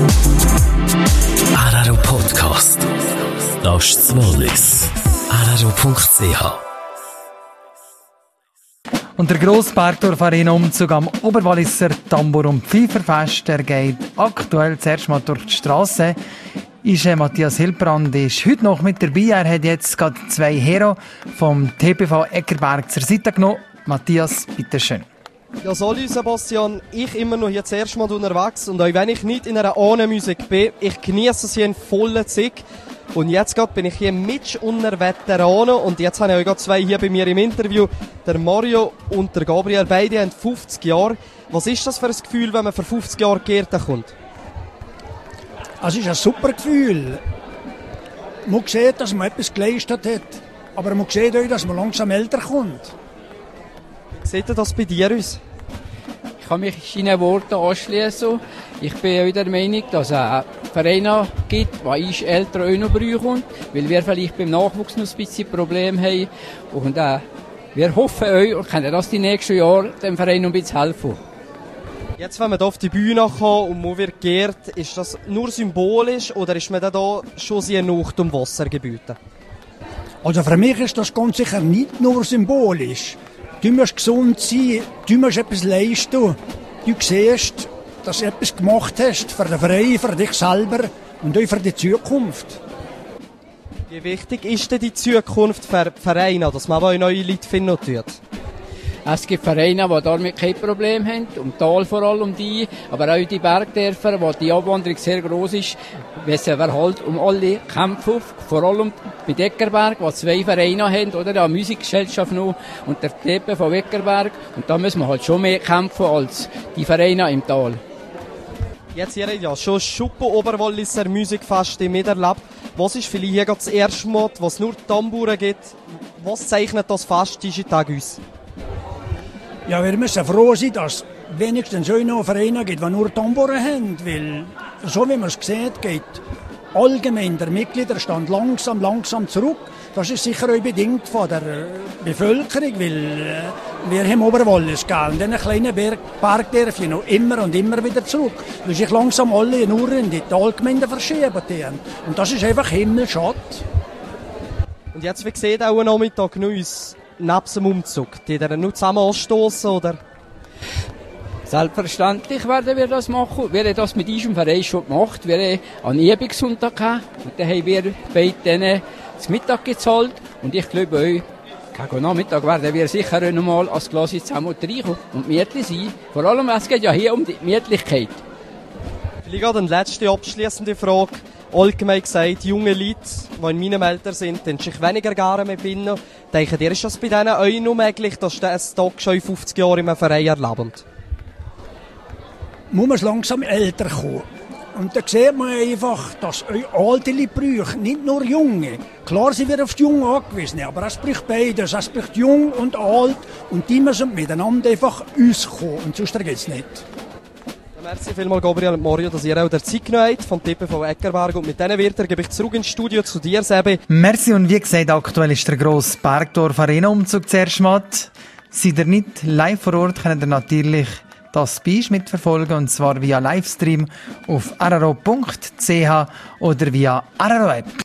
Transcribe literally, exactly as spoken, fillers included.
Araro Podcast. Das ist das Wallis. araro punkt c h. Und der grosse Bergdorf-Arena-Umzug am Oberwalliser Tambour- und Pfeiferfest, der geht aktuell zuerst mal durch die Strasse. Ist äh, Matthias Hilbrand ist heute noch mit dabei. Er hat jetzt gerade zwei Hero vom T P V Eckerberg zur Seite genommen. Matthias, bitteschön. Ja, salut Sebastian. Ich immer noch hier zuerst mal unterwegs und auch wenn ich nicht in einer Ohne-Musik bin, ich genieße es hier in vollen Zug. Und jetzt gerade bin ich hier mit unter Veteranen und jetzt habe ich auch gerade zwei hier bei mir im Interview, der Mario und der Gabriel. Beide haben fünfzig Jahre. Was ist das für ein Gefühl, wenn man für fünfzig Jahre Gärten kommt? Es ist ein super Gefühl. Man sieht, dass man etwas geleistet hat, aber man sieht auch, dass man langsam älter kommt. Wie sieht das bei dir aus? Ich kann mich in Worten anschließen. Ich bin auch der Meinung, dass es Vereine gibt, die ich älter auch noch brauchen, weil wir vielleicht beim Nachwuchs noch ein bisschen Probleme haben. Und äh, wir hoffen euch und können das die nächsten Jahre dem Verein noch ein bisschen helfen. Jetzt, wenn man hier auf die Bühne kommt und man wird geehrt, ist das nur symbolisch oder ist man da schon sehr Nacht um Wasser gebeten? Also für mich ist das ganz sicher nicht nur symbolisch. Du musst gesund sein, du musst etwas leisten. Du siehst, dass du etwas gemacht hast für den Verein, für dich selber und auch für die Zukunft. Wie wichtig ist denn die Zukunft für die Vereine, dass man auch neue Leute finden tut? Es gibt Vereine, die damit kein Problem haben, um Tal vor allem die, aber auch die Bergdörfer, wo die Abwanderung sehr gross ist, wissen wir halt um alle kämpfen, vor allem bei Eckerberg, wo zwei Vereine haben, oder eine Musikgesellschaft noch und der T P V Eckerberg, und da müssen wir halt schon mehr kämpfen als die Vereine im Tal. Jetzt hier ja schon Schuppen Oberwalliser Musikfest miterlebt. Was ist vielleicht hier das erste Mal, was nur Tambouren gibt? Was zeichnet das Fest diesen Tag aus? Ja, wir müssen froh sein, dass wenigstens so noch Vereine gibt, die nur Tambouren haben, weil, so wie man es sieht, geht allgemein der Mitgliederstand langsam, langsam zurück. Das ist sicher auch bedingt von der Bevölkerung, weil wir haben Oberwallis gehen und diese kleinen Berg, Bergdörfchen noch immer und immer wieder zurück. Das ist langsam alle nur in die Talgemeinde verschieben. Und das ist einfach himmelschade. Und jetzt, wie sieht auch ein Nachmittag noch aus? Neben dem Umzug, die dann nur zusammen anstoßen, oder? Selbstverständlich werden wir das machen. Wir haben das mit unserem Verein schon gemacht. Wir haben einen Übungssonntag gehabt. Und dann haben wir bei denen das Mittag gezahlt. Und ich glaube euch, gegen Nachmittag werden wir sicher noch mal als Klasse zusammen reinkommen und gemütlich sein. Vor allem, es geht ja hier um die Gemütlichkeit. Vielleicht eine letzte abschließende Frage. Allgemein gesagt, junge Leute, die in meinem Alter sind, die sich weniger gerne mehr binden. Denken ihr, ist das bei denen auch noch möglich, dass sie einen Tag schon fünfzig Jahre in einem Verein erleben? Muss man langsam älter kommen. Und da sieht man einfach, dass auch alte Leute brauchen, nicht nur Junge. Klar sind wir auf die Jungen angewiesen, aber es braucht beides. Es braucht jung und alt und die müssen miteinander einfach auskommen und sonst geht es nicht. Merci vielmals, Gabriel und Mario, dass ihr auch der Zeit genommen habt vom T P V Eckerberg. Und mit diesen Wörtern gebe ich zurück ins Studio zu dir, Sebi. Merci, und wie gesagt, aktuell ist der grosse Bergdorf-Arena-Umzug zuerst mal. Seid ihr nicht live vor Ort, könnt ihr natürlich das Speech mitverfolgen, und zwar via Livestream auf araro punkt c h oder via Araro App.